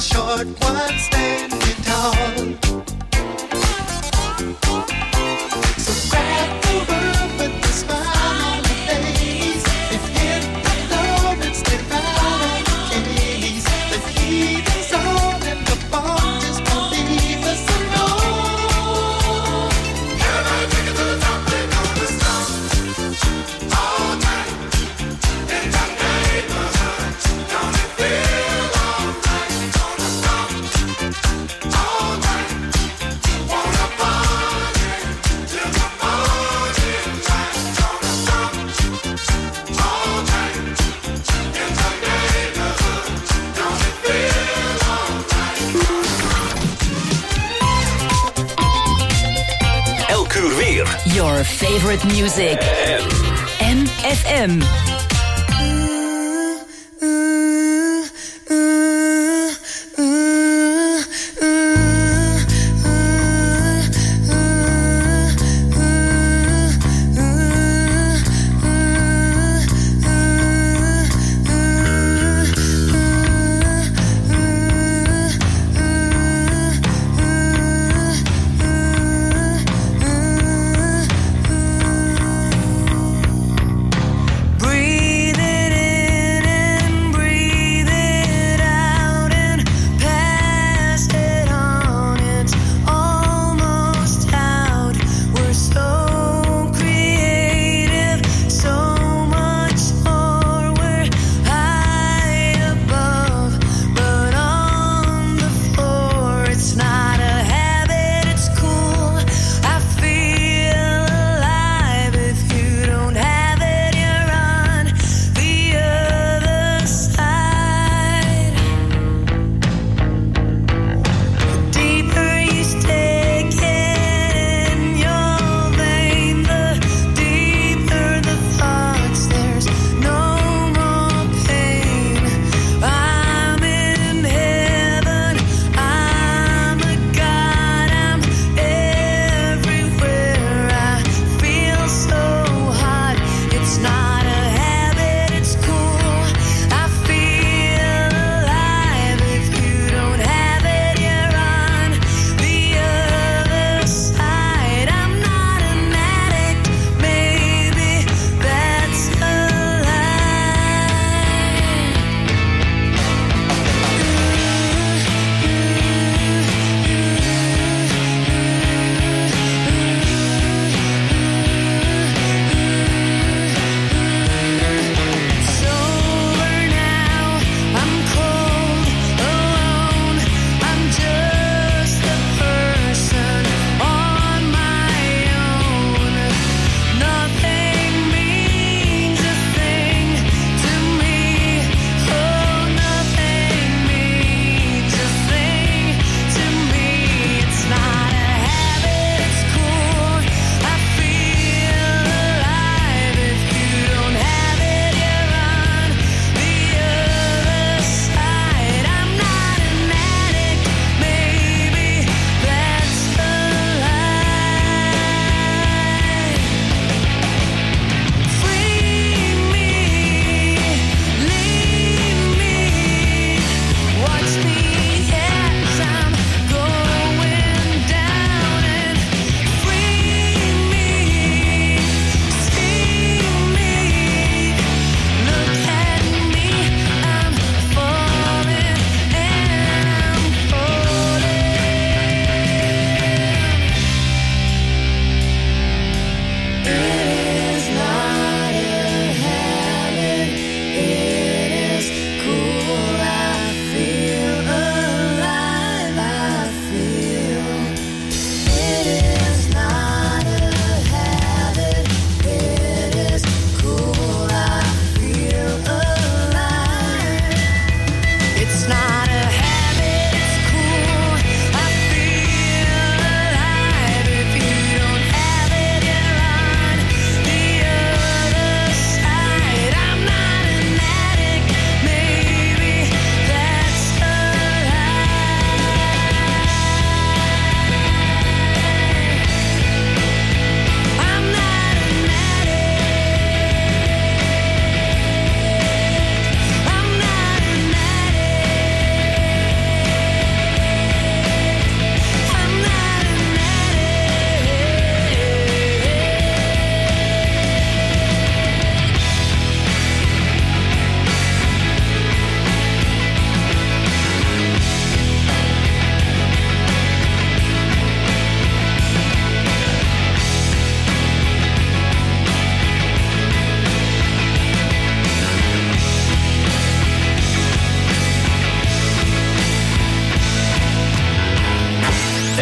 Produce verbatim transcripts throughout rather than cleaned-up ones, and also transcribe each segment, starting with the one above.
short one standing tall. So grab the world with a smile on your face and hit the floor and stay right on your case. The heat is on and the ball just won't leave us alone. Can I take it to the top and gonna stop all night in the neighborhood? Don't it feel alright? Gonna stop all night. Wanna party till the morning light. Gonna stop all night in the neighborhood. Don't it feel alright? Elk uur weer. Your favorite music. M F M. Breathe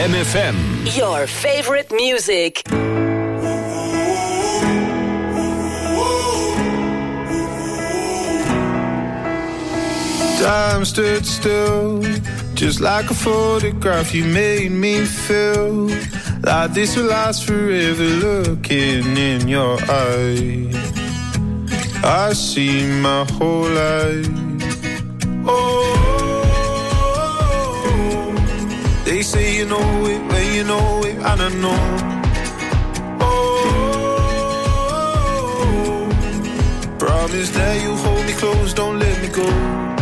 M F M. Your favorite music. Time stood still, just like a photograph. You made me feel like this will last forever. Looking in your eyes, I see my whole life. Oh, they say you know it when you know it, and I know. Oh, promise that you hold me close, don't let me go.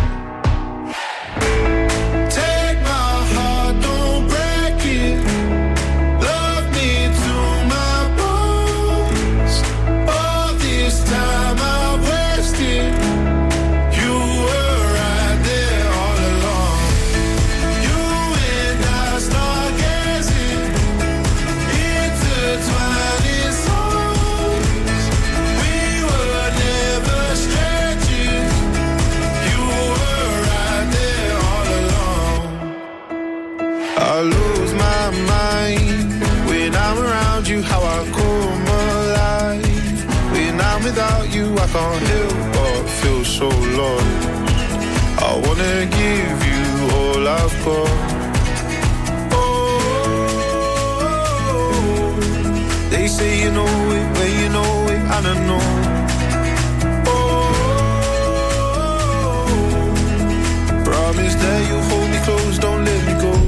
I lose my mind when I'm around you, how I come alive. When I'm without you, I can't help but feel so lost. I wanna give you all I've got. Oh, they say you know it when you know it, and I know. Oh, promise that you hold me close, don't let me go.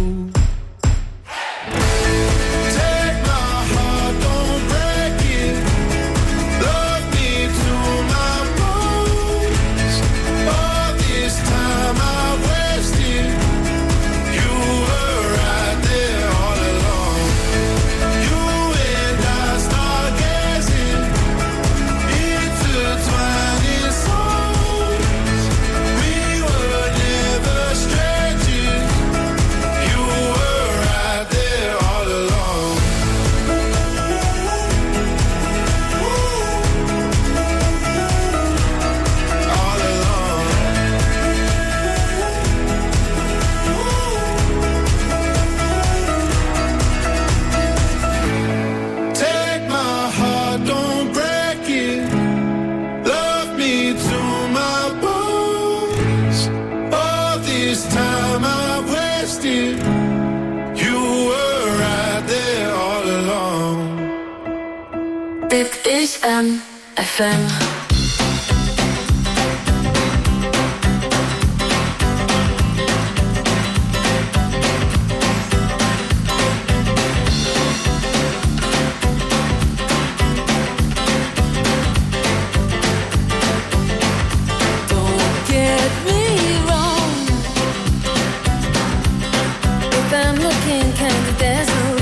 M F M.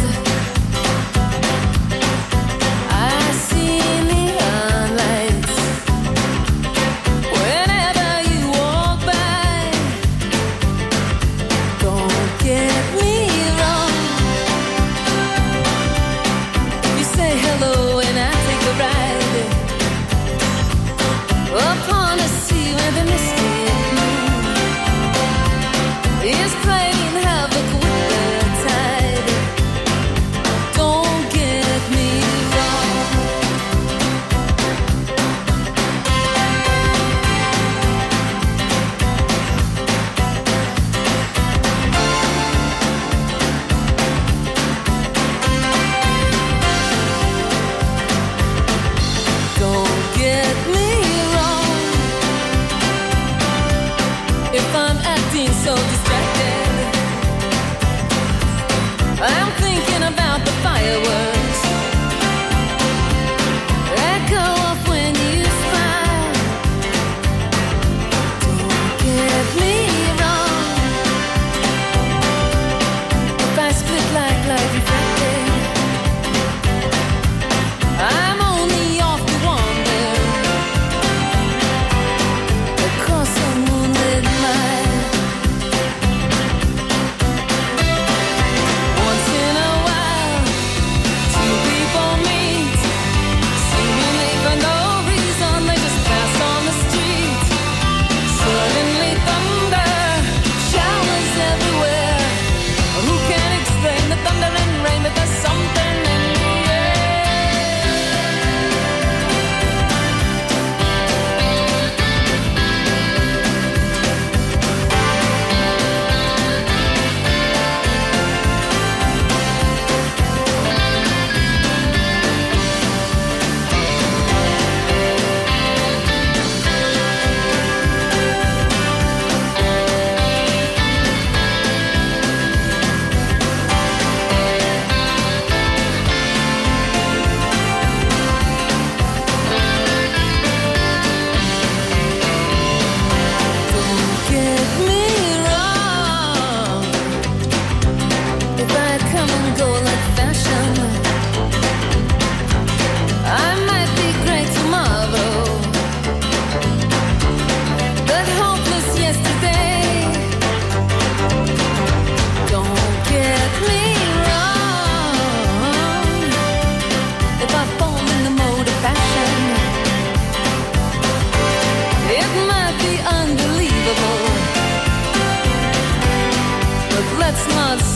I see neon lights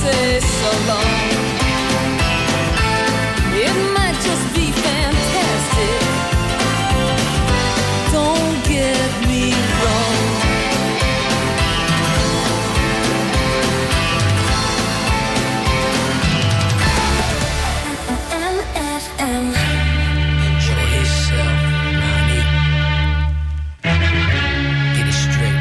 say so long. It might just be fantastic. Don't get me wrong. M F M. Enjoy yourself, Nani. Get it straight.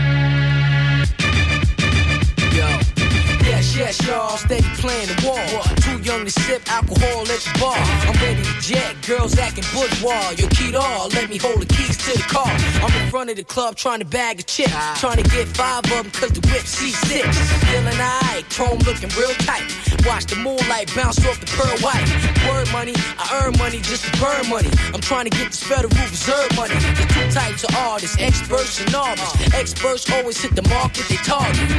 Yo, yes, yes, y'all, steady playing the wall. Too young to sip alcohol at the bar. I'm ready to jet, girls acting bourgeois. Yo, Keto, let me hold the keys to the car. I'm in front of the club trying to bag a chick. Trying to get five of them cause the whip C six. Feeling alright, chrome looking real tight. Watch the moonlight bounce off the pearl white. Word money, I earn money just to burn money. I'm trying to get this Federal Reserve money. There's two types of artists, experts and novice. Experts always hit the mark that they target. You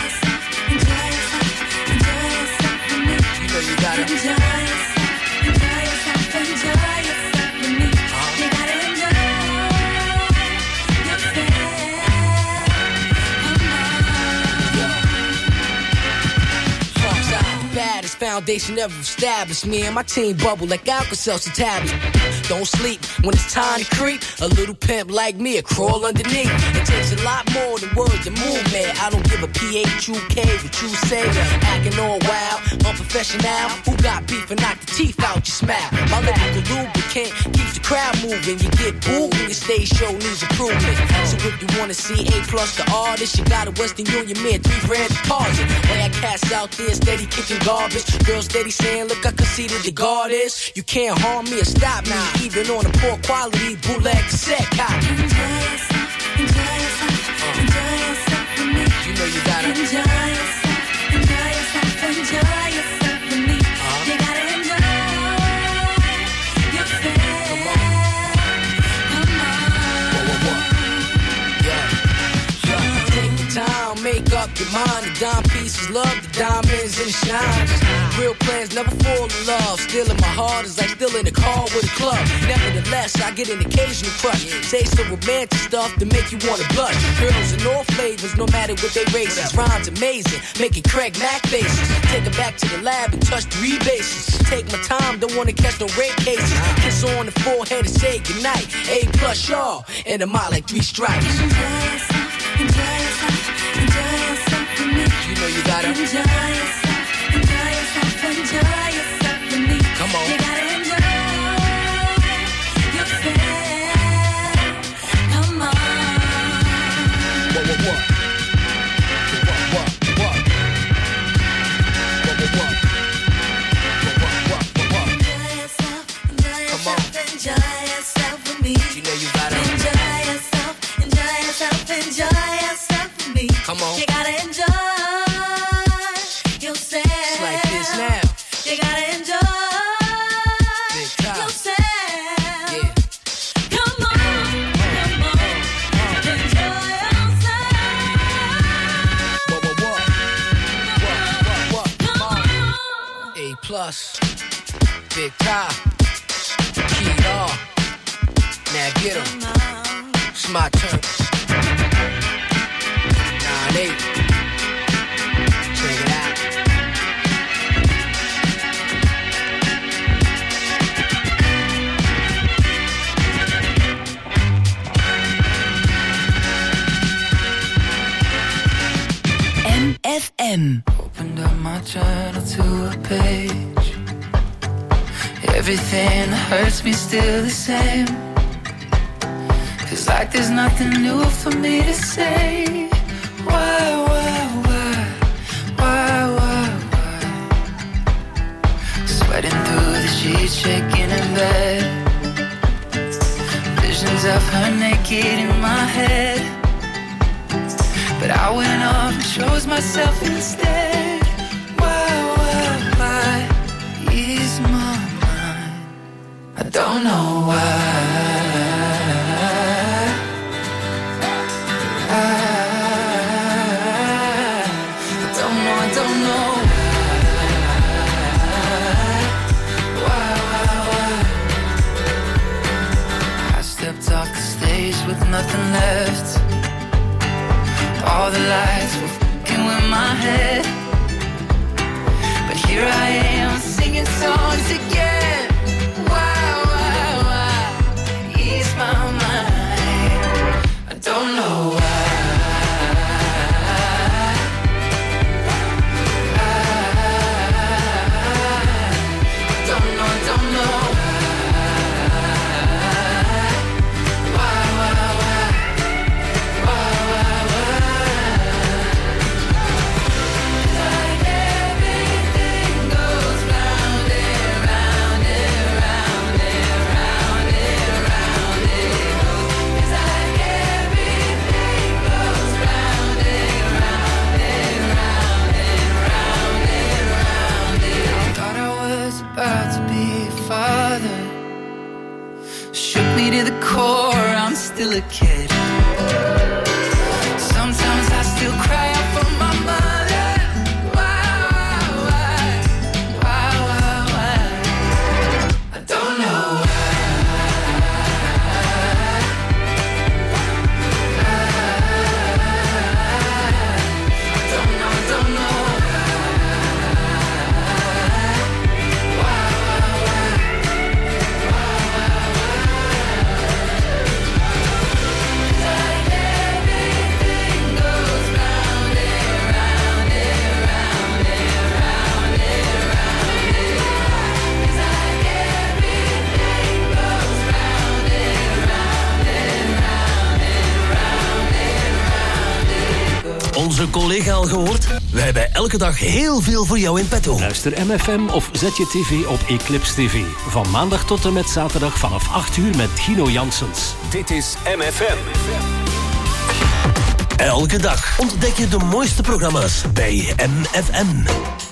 know you gotta enjoy yourself, enjoy yourself, enjoy yourself with me. You gotta enjoy yourself. Parks out the baddest foundation ever established. Me and my team bubble like Alka-Seltzer tablets. Don't sleep when it's time to creep. A little pimp like me, a crawl underneath. It takes a lot more than words to move, man. I don't give a P H U K what you say. Acting all wild, unprofessional. Who got beef and knock the teeth out your smile? My lyrical lubricant keeps the crowd moving. You get booed when your stage show needs improvement. So if you wanna see A plus the artist, you got a Western Union man, three grand deposit. Way I cast out there, steady kicking garbage. Girls steady saying, look, I conceded the guard is. You can't harm me or stop me, even on a poor quality bootleg cassette copy. Enjoy yourself, enjoy yourself, enjoy yourself with me. You know you gotta enjoy yourself, enjoy yourself, enjoy yourself with me. Uh-huh. You gotta enjoy yourself. Come on, come on. Whoa, whoa, whoa. Yeah, yeah. Take the time, make up your mind. The dime pieces, love the diamonds and the shines. Real plans never fall in love. Still in my heart is like still in the car with a club. Nevertheless, I get an occasional crush. Say some romantic stuff to make you wanna blush. Girls in all flavors, no matter what they races. Rhymes amazing, making Craig Mack faces. Take her back to the lab and touch three bases. Take my time, don't wanna catch no rape cases. Kiss her on the forehead and say goodnight. A plus y'all, and a mile like three stripes. Enjoy yourself, enjoy yourself, enjoy yourself with me. You know you gotta enjoy yourself. Enjoy yourself, enjoy yourself with me. Come on. You gotta enjoy yourself. Come on. What, what, what? What, what, what? What, what, what? What, what, what, what? Enjoy yourself, enjoy yourself, enjoy yourself with me. You know you gotta enjoy yourself, enjoy yourself, enjoy yourself with me. Come on. You gotta enjoy. It's like this now. You gotta enjoy yourself. Yeah. Come on, come on, enjoy yourself. What, what, what? What, what, what? Come on. A plus, Big Ty, Key R. Now get 'em. It's my turn. Nine eight. Check it out. F M. Opened up my journal to a page. Everything that hurts me still the same. Feels like there's nothing new for me to say. Why, why, why, why, why, why? Sweating through the sheets, shaking in bed. Visions of her naked in my head. But I went off and chose myself instead. Why, why, why is my mind? I don't know why. I, I don't know, I don't know why. Why, why, why? I stepped off the stage with nothing left. All the lights were f***ing with my head. still a kid. Sometimes I still cry out for my mother. Why, why, why, why, why? I don't know why. I don't know, don't know why, why, why, why, why, why. Like everything goes round and round and round and round and round and round. It's like everything goes round and round and round and round and round and goes. Onze collega al gehoord? Wij hebben elke dag heel veel voor jou in petto. Luister M F M of zet je tv op Eclipse T V. Van maandag tot en met zaterdag vanaf acht uur met Gino Janssens. Dit is M F M. Elke dag ontdek je de mooiste programma's bij M F M.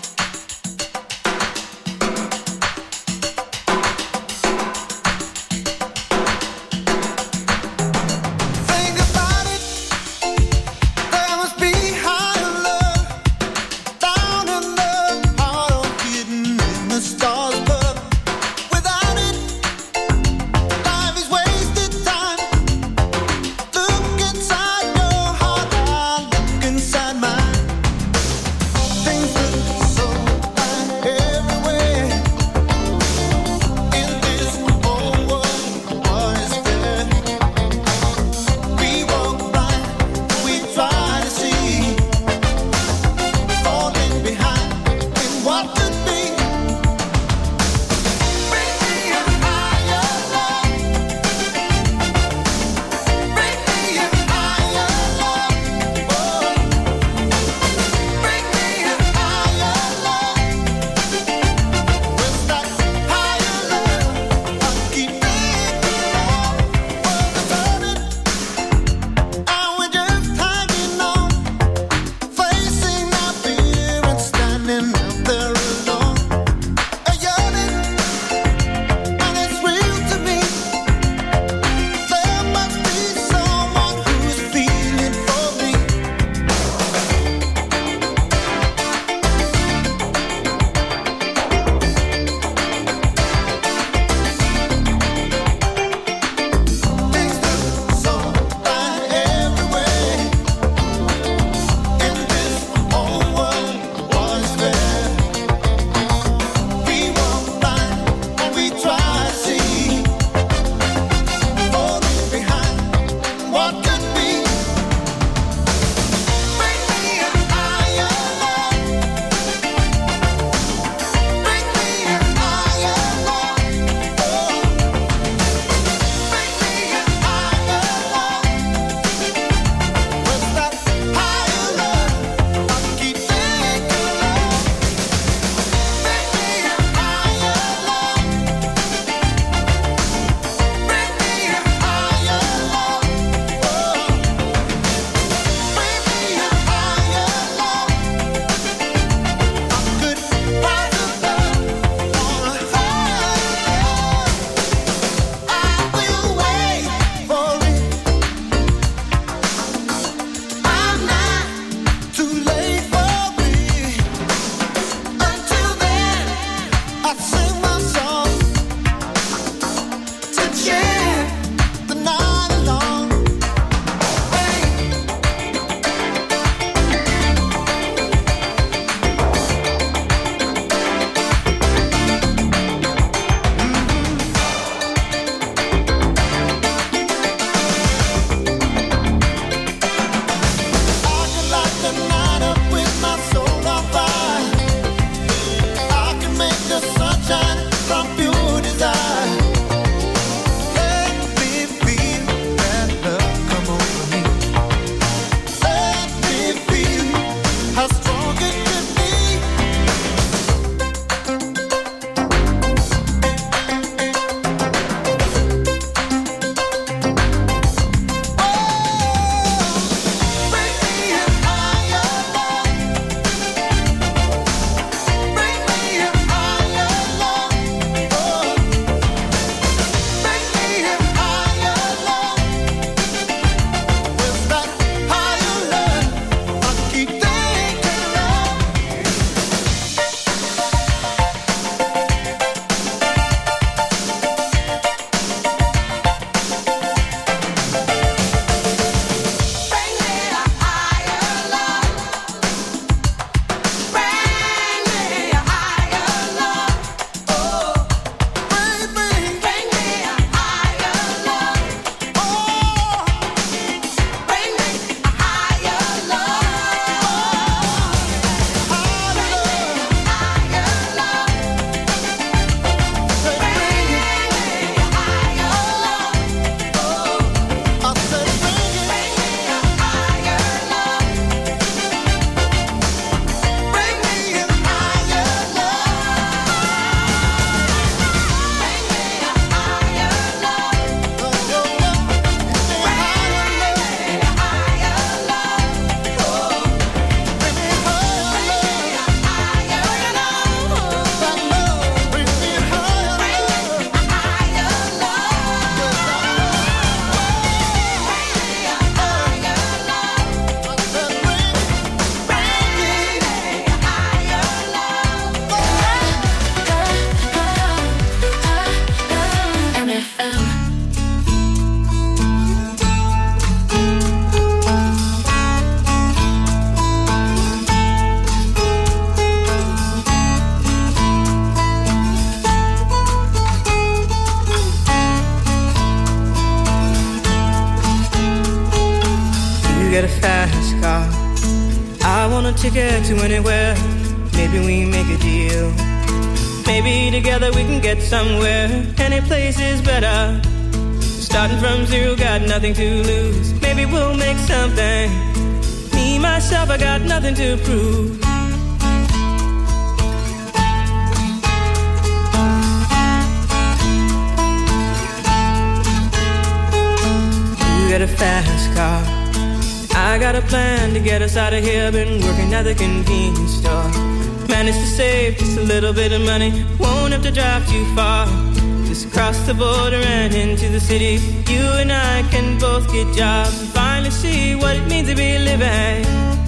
Think about it. There must be higher love down in the heart or hidden in the stars. But without it, life is wasted time. Look inside your heart, I look inside mine. Things look so ticket to anywhere. Maybe we make a deal. Maybe together we can get somewhere. Any place is better. Starting from zero, got nothing to lose. Maybe we'll make something. Me, myself, I got nothing to prove. You got a fast car. I got a plan to get us out of here. Been working at the convenience store. Managed to save just a little bit of money. Won't have to drive too far. Just cross the border and into the city. You and I can both get jobs and finally see what it means to be living.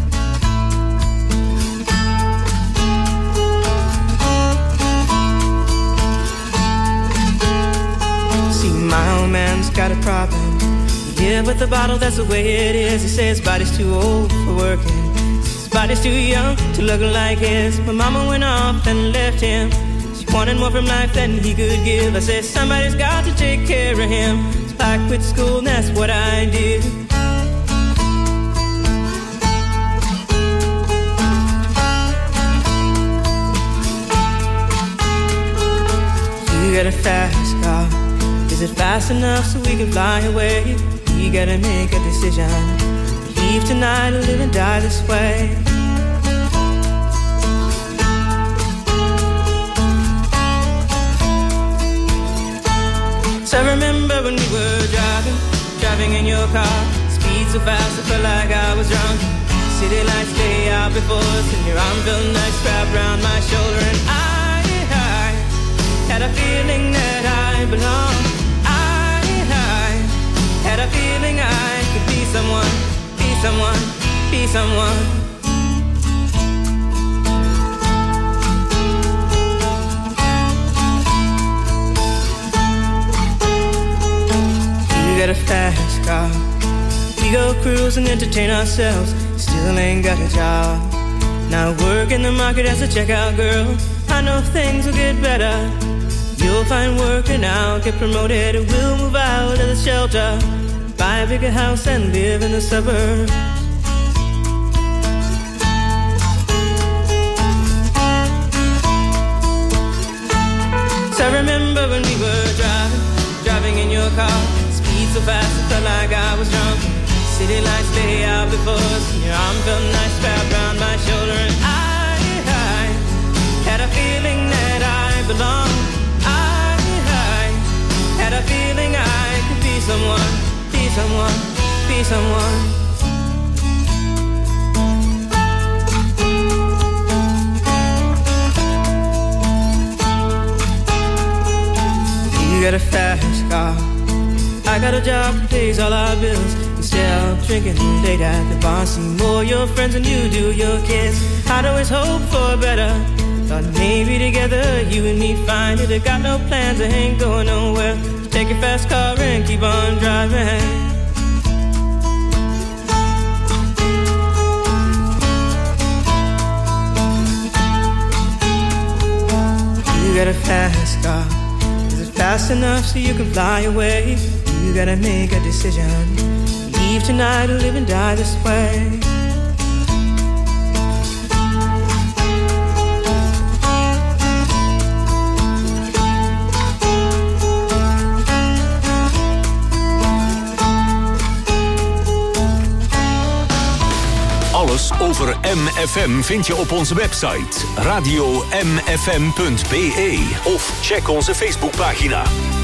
See, my old man's got a problem. Yeah, with the bottle, that's the way it is. He says his body's too old for working. His body's too young to look like his. My mama went off and left him. She wanted more from life than he could give. I said, somebody's got to take care of him. So I quit school and that's what I did. You got a fast car. Is it fast enough so we can fly away? You gotta make a decision. Leave tonight or live and die this way. So I remember when we were driving, driving in your car. Speed so fast I felt like I was drunk. City lights lay out before us, and your arm felt nice wrapped around my shoulder. And I, I had a feeling that I belonged. Had a feeling I could be someone, be someone, be someone. You got a fast car. We go cruise and entertain ourselves. Still ain't got a job. Now work in the market as a checkout girl. I know things will get better. You'll find work and I'll get promoted. We'll move out of the shelter, buy a bigger house and live in the suburbs. So I remember when we were driving, driving in your car. Speed so fast it felt like I was drunk. City lights lay out before us, and your arm felt nice wrapped around my shoulder. And I, I had a feeling that I belonged. I, I had a feeling I could be someone, be someone, be someone. You got a fast car. I got a job that pays all our bills. Instead of drinking late at the bar, see more your friends than you do your kids. I'd always hope for better. Thought maybe together you and me find it. I got no plans, I ain't going nowhere. So take your fast car and keep on driving. You got a fast car. Is it fast enough so you can fly away? You gotta make a decision. Leave tonight or live and die this way. Alles over M F M vind je op onze website radio m f m punt b e of check onze Facebookpagina.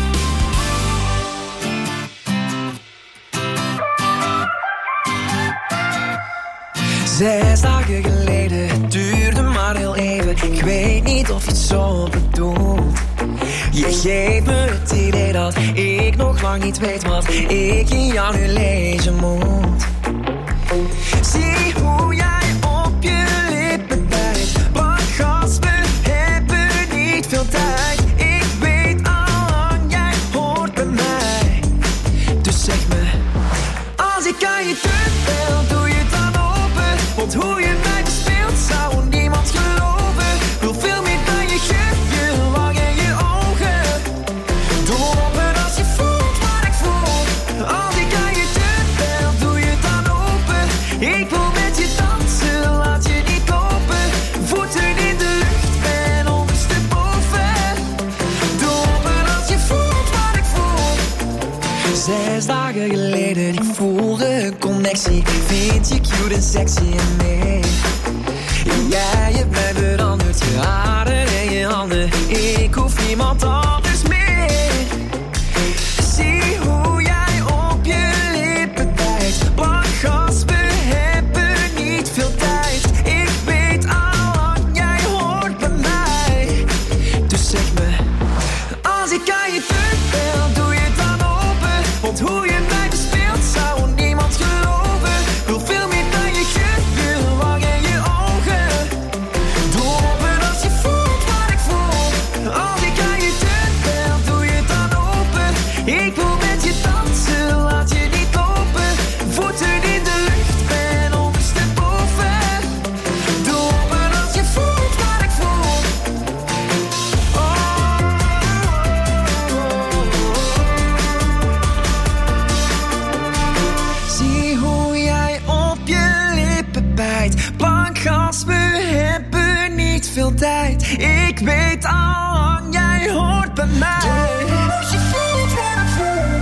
Zes dagen geleden, het duurde maar heel even. Ik weet niet of je het zo bedoelt. Je geeft me het idee dat ik nog lang niet weet wat ik in jou nu lezen moet. Zie hoe jij op je lippen bijt. Wat gas, we hebben niet veel tijd. Ik weet al lang, jij hoort bij mij. Dus zeg me, als ik aan je terug wil, doe je het dan open. Want hoe je mij bespeelt, zou niemand geloven. Wil veel meer dan je geeft, je lang en je ogen. Dol op het als je voelt wat ik voel. Als ik aan je terug wil, doe je het dan open. Ik wil vind je cute en sexy en nee. Jij hebt mij veranderd, je haren en je handen. Ik hoef niemand anders meer. Zie hoe jij op je lippen bijt. Blank als we hebben niet veel tijd. Ik weet al lang, jij hoort bij mij. Dus zeg me, als ik aan je deur bel, doe je het dan open. Want hoe je mij bespeelt, zou niemand geloven. Wil veel meer dan je geur, je wang en je ogen. Doe open als je voelt wat ik voel. Als ik aan je deur bel, doe je het dan open. Ik wil met je dansen, laat je niet lopen. Voeten in de lucht, ben ondersteboven. Doe open als je voelt wat ik voel. Zie hoe jij op je lippen bijt. Blank als we hebben niet veel tijd. Ik weet al lang, jij hoort bij mij. Als je voelt wat ik voel.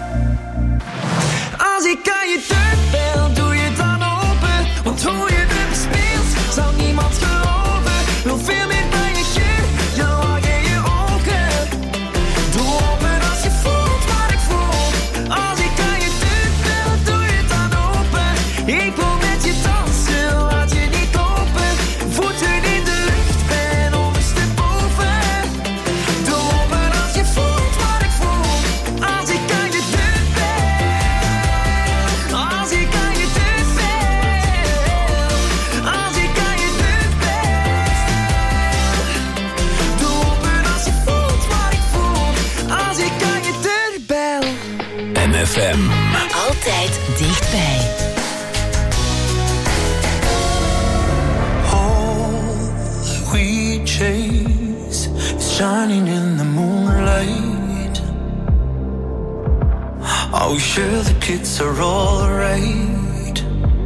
Als ik aan je deur bel, doe je het dan open. Want hoe je me bespeelt, zou niemand geloven. Wil veel meer dan je geur, je lach en je ogen. Doe open als je voelt wat ik voel. Als ik aan je deur bel, doe je het dan open. Ik wil met je dansen, laat je niet lopen. Voeten in de lucht, ben ondersteboven. Doe open als je voelt wat ik voel. Als ik aan je deur bel. Als ik aan je deur bel. Als ik aan je deur bel. Doe open als je voelt wat ik voel. Als ik aan je deur bel. M F M. Altijd dichtbij. All we chase is shining in the moonlight. Are we sure the kids are all right?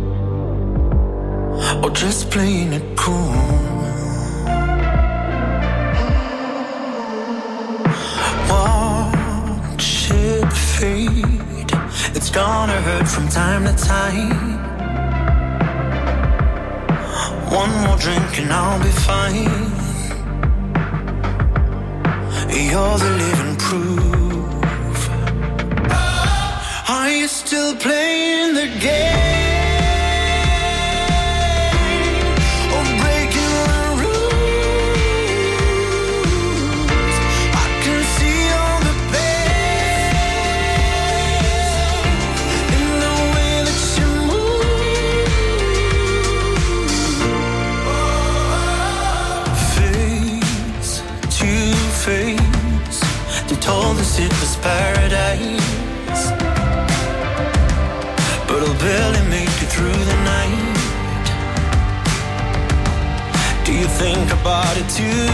Or just playing it cool? Watch it fade. It's gonna hurt from time to time. One more drink and I'll be fine. You're the living proof. Are you still playing the game? Or breaking the rules? I can see all the pain in the way that you move. Face to face, they told us it was paradise, but I'll barely make it through the night. Do you think about it too?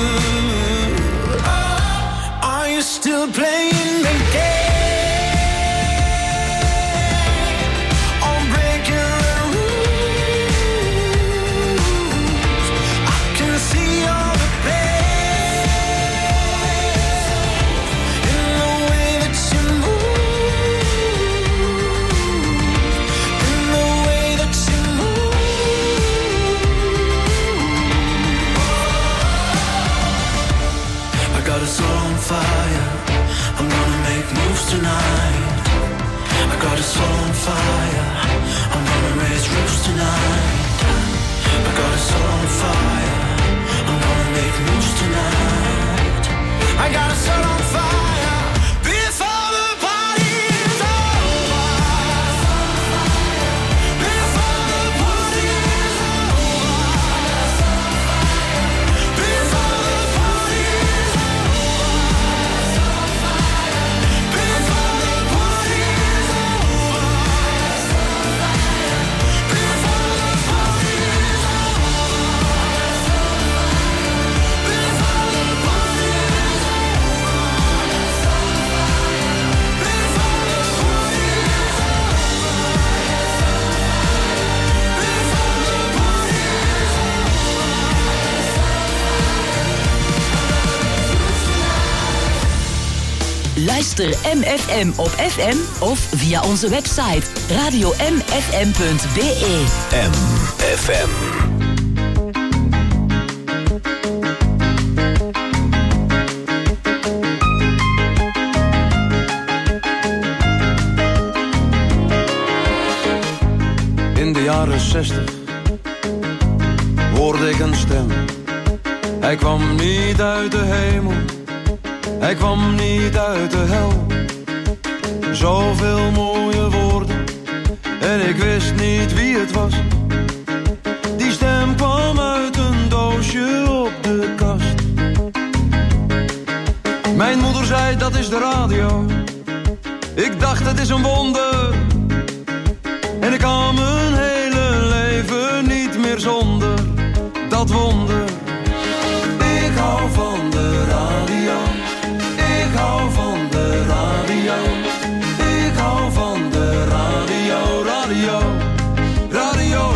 Are you still playing the game? Or breaking the rules? I can see all the pain in the way that you move. In the way that you move. I got us all on fire. I'm gonna make moves tonight. I got us all on fire. I'm gonna raise roofs tonight. I got us all on fire. I'm gonna make moves tonight. I got us all on fire. Before the party's over. Before the party's over. Before the party's over. Before the party's over. Before the party's over. Luister M F M op F M of via onze website radio m f m punt b e. M F M. In de jaren zestig hoorde ik een stem. Hij kwam niet uit de hemel, hij kwam niet uit de hel. Zoveel mooie woorden en ik wist niet wie het was. Die stem kwam uit een doosje op de kast. Mijn moeder zei dat is de radio. Ik dacht het is een wonder. En ik kan mijn hele leven niet meer zonder dat wonder. Ik hou van de radio. Ik hou van de radio. Ik hou van de radio, radio, radio.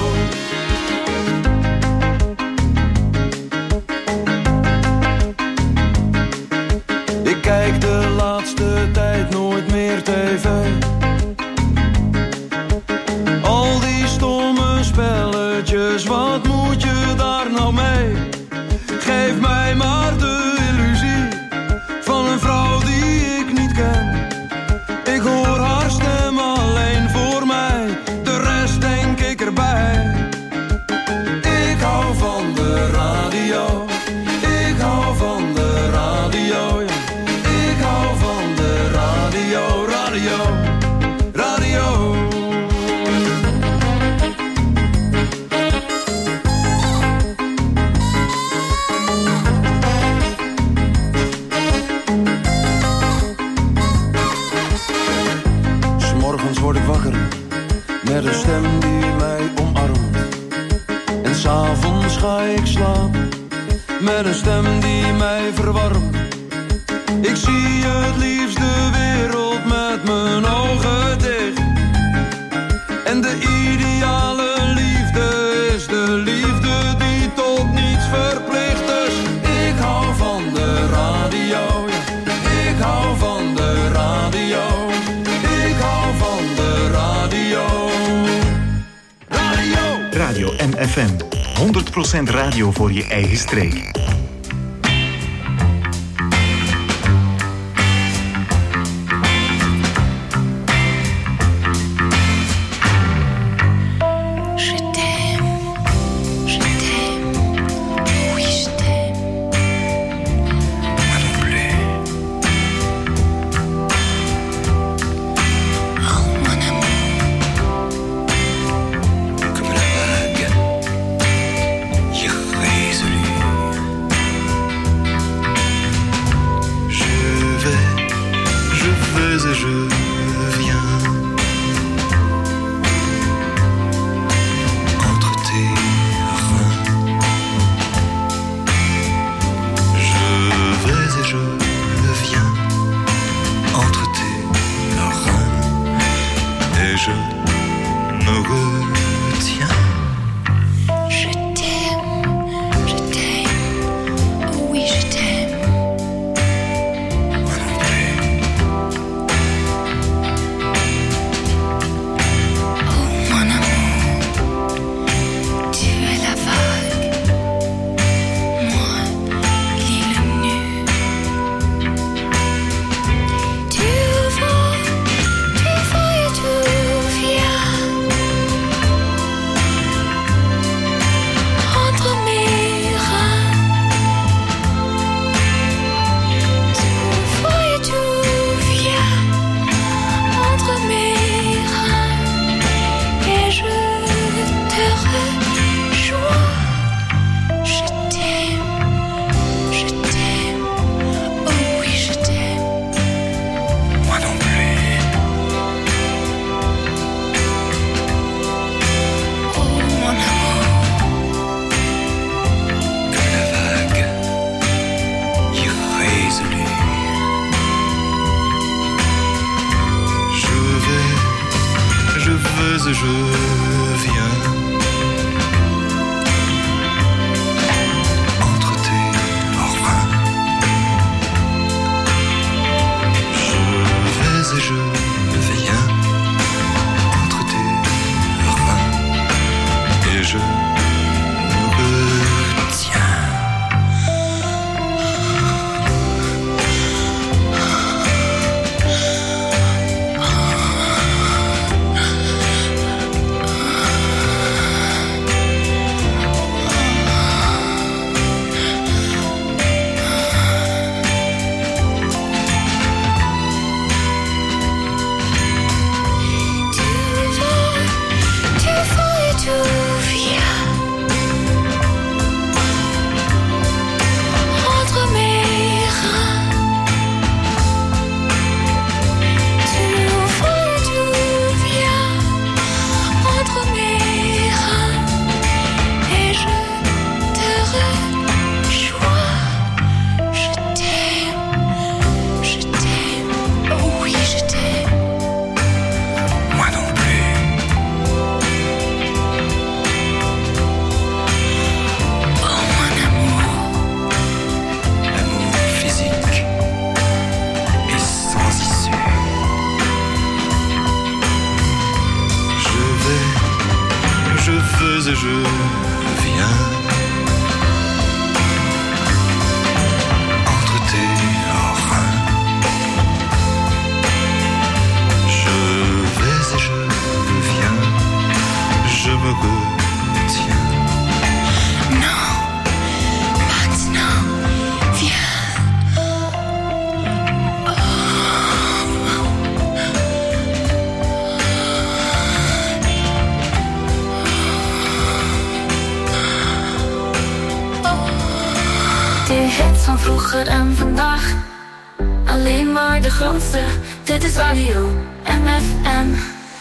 Ik kijk de laatste tijd nooit meer tv. Al die stomme spelletjes, wat moet je daar nou mee? Geef mij maar de illusie van een vrouw die ik niet ken. Ik hoor haar stem alleen voor mij, de rest denk ik erbij. Ik hou van de radio, ik hou van de radio, ja. Ik hou van de radio, radio, radio. Word ik wakker met een stem die mij omarmt. En s'avonds ga ik slapen met een stem die mij verwarmt. Ik zie het liefst de wereld met mijn ogen dicht. En de ideale liefde is de liefde die tot niets verplicht. Dus ik hou van de radio, ja. Ik hou van de radio. Ik hou van de radio. Radio. Radio M F M. honderd procent radio voor je eigen streek. Je De hits van vroeger en vandaag. Alleen maar de grootste. Dit is Radio M F M.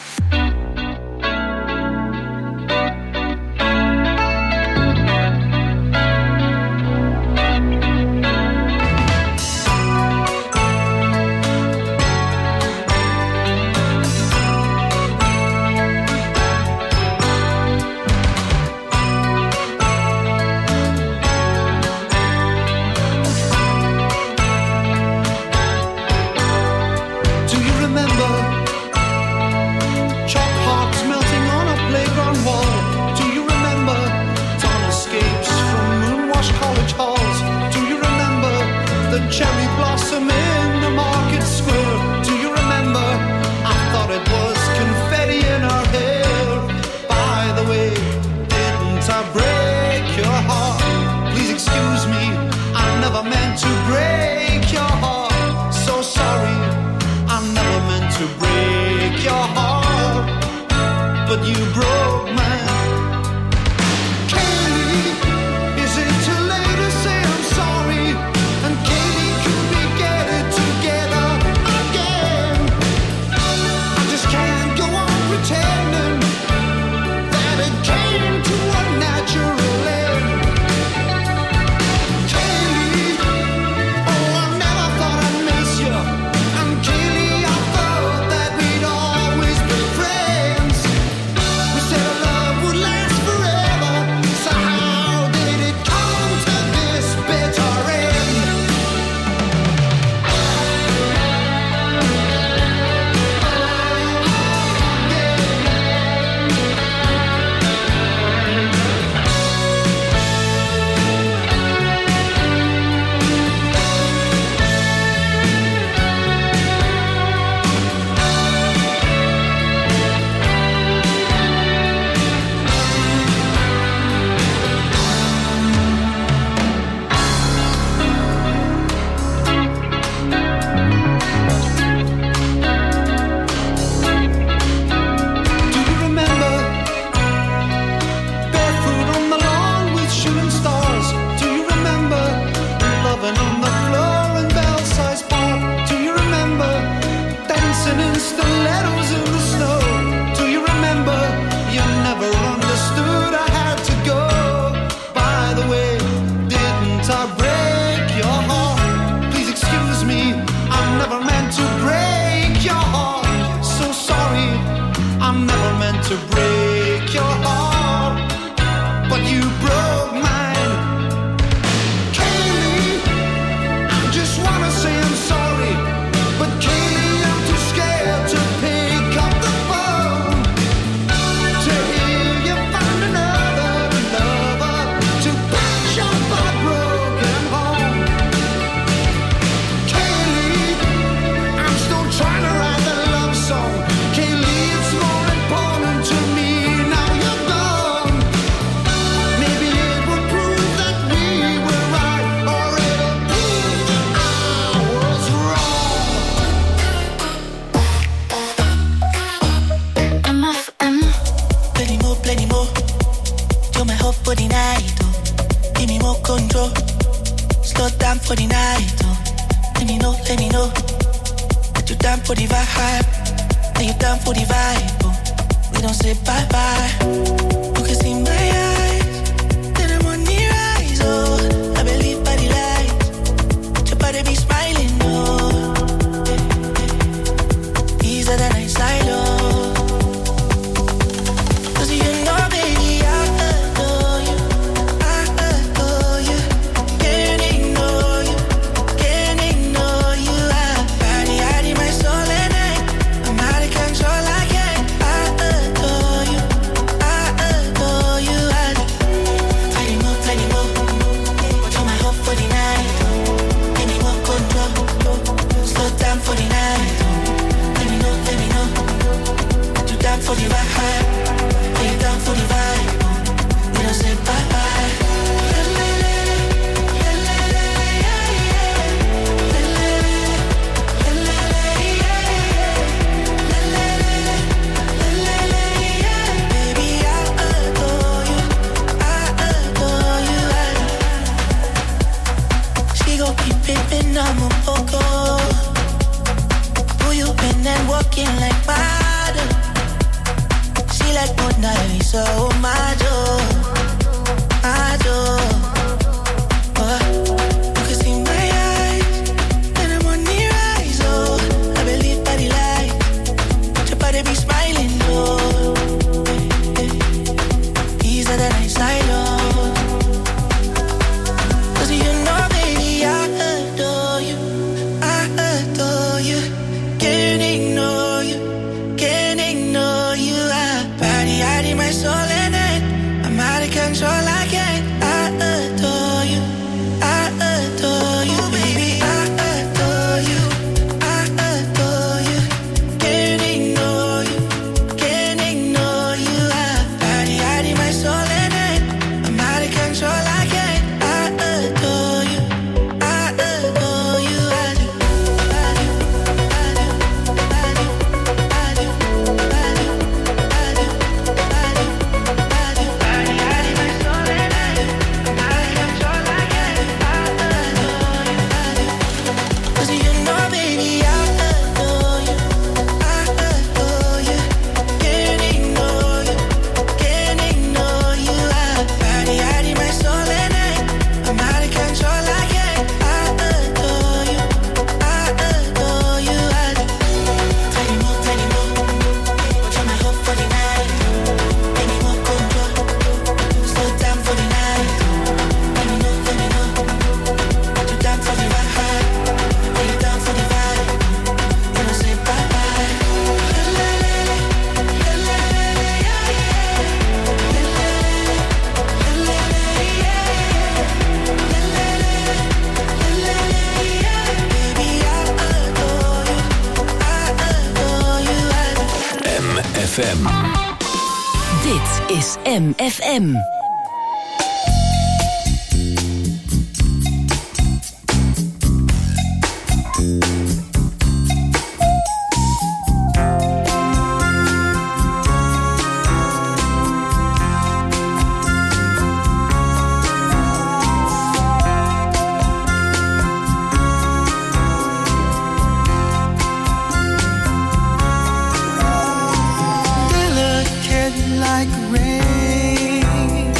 Cherry blossom in the market square. Do you remember? I thought it was confetti in our hair. By the way, didn't I break your heart? Please excuse me, I never meant to break your heart. So sorry, I never meant to break your heart. But you broke mine. Control I can't. I adore you. I adore you. I tripping, I'm a poco. Who you been and walking like water? She like Mona Lisa, oh my joy, my joy. Oh, you can see my eyes when I'm on the rise. Oh, I believe by the light, your body be smiling. Oh, easier than I sight. Oh. Control, I can't. I adore you. I adore you, baby. I adore you. I adore you. Can't ignore you. Can't ignore you. I body, I need my soul in it. I'm out of control, I can't. I adore you. I adore you. I do. I do. I do. I do. I do. I do. I do. I do. F M. Dit is M F M. Like rain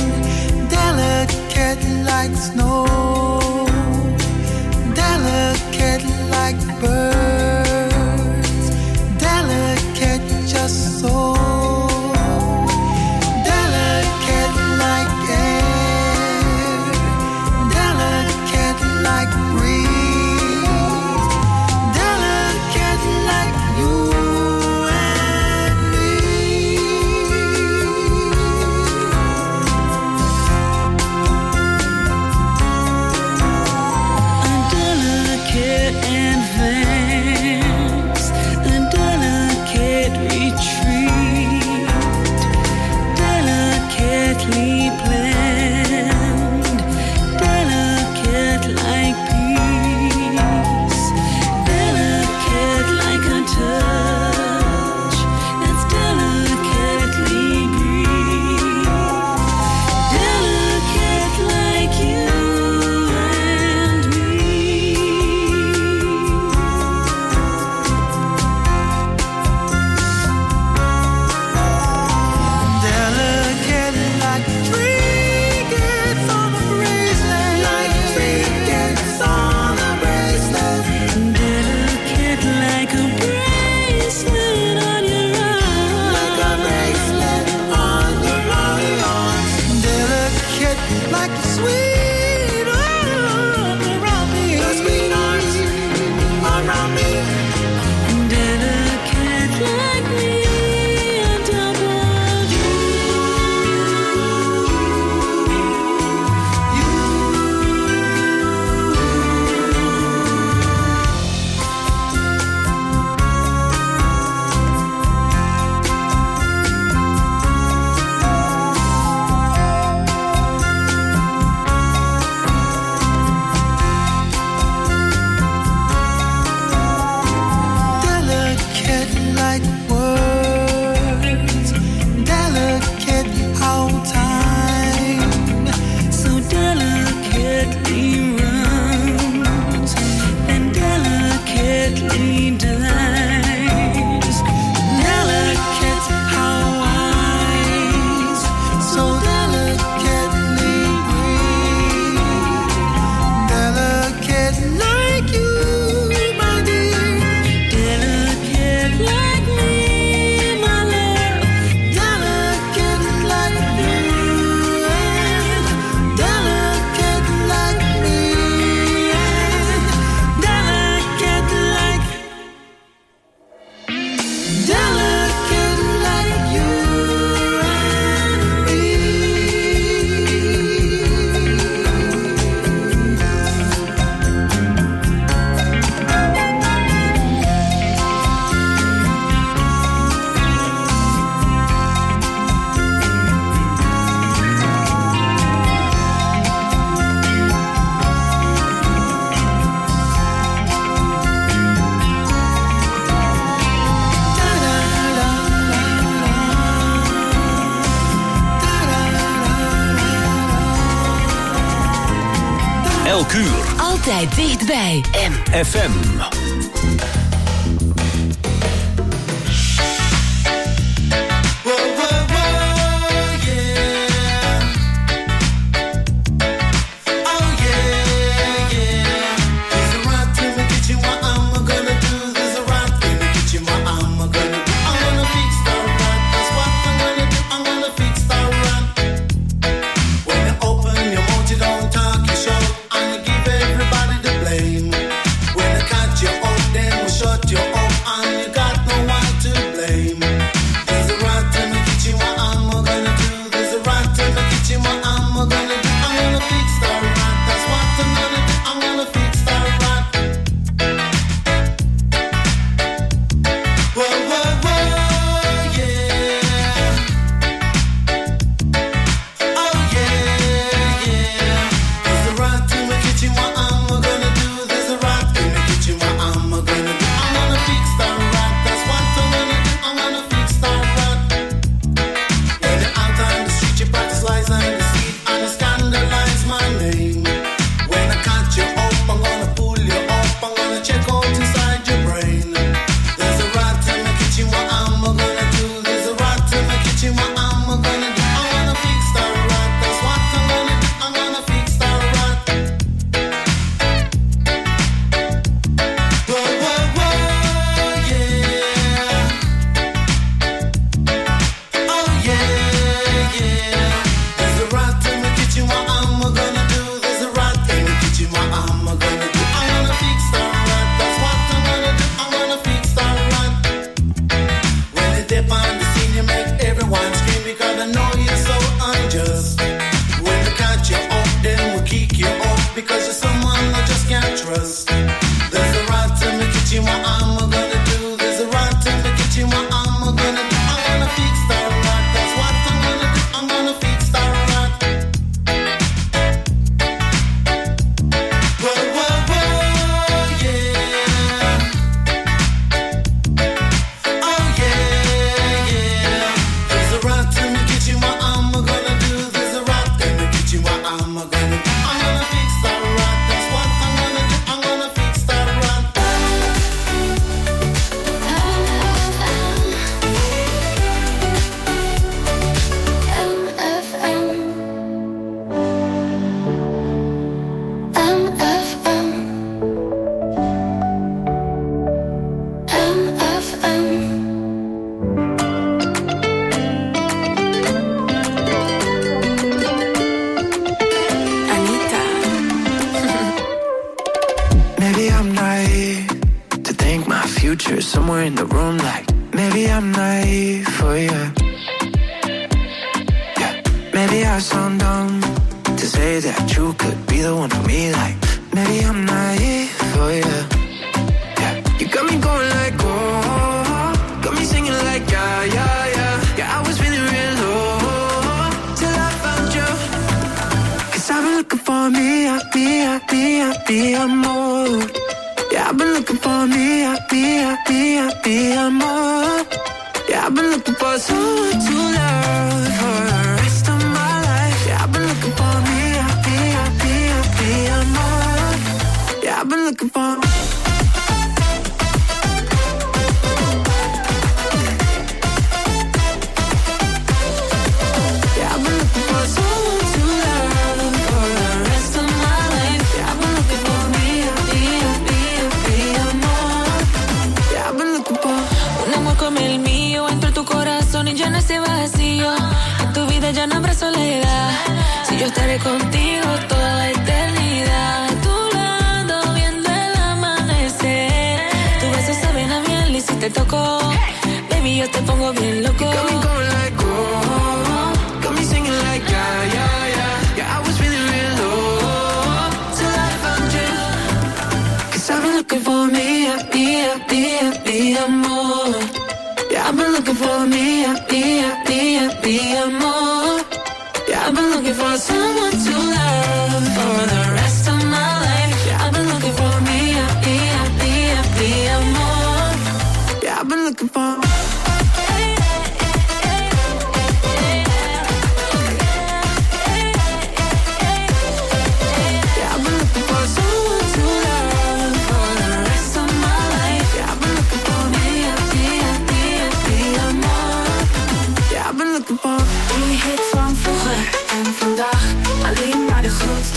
Elk uur. Altijd dichtbij. M F M.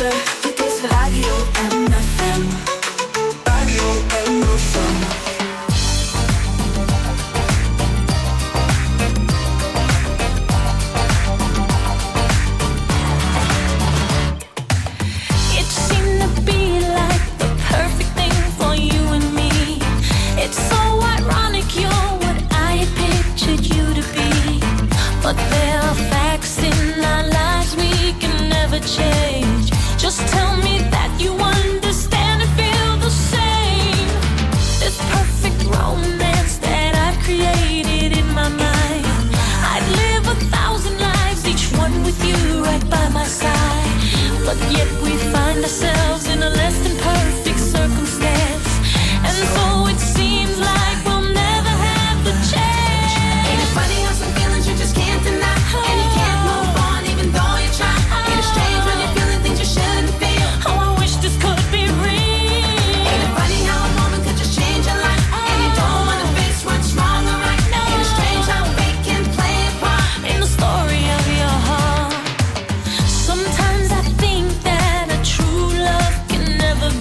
closer.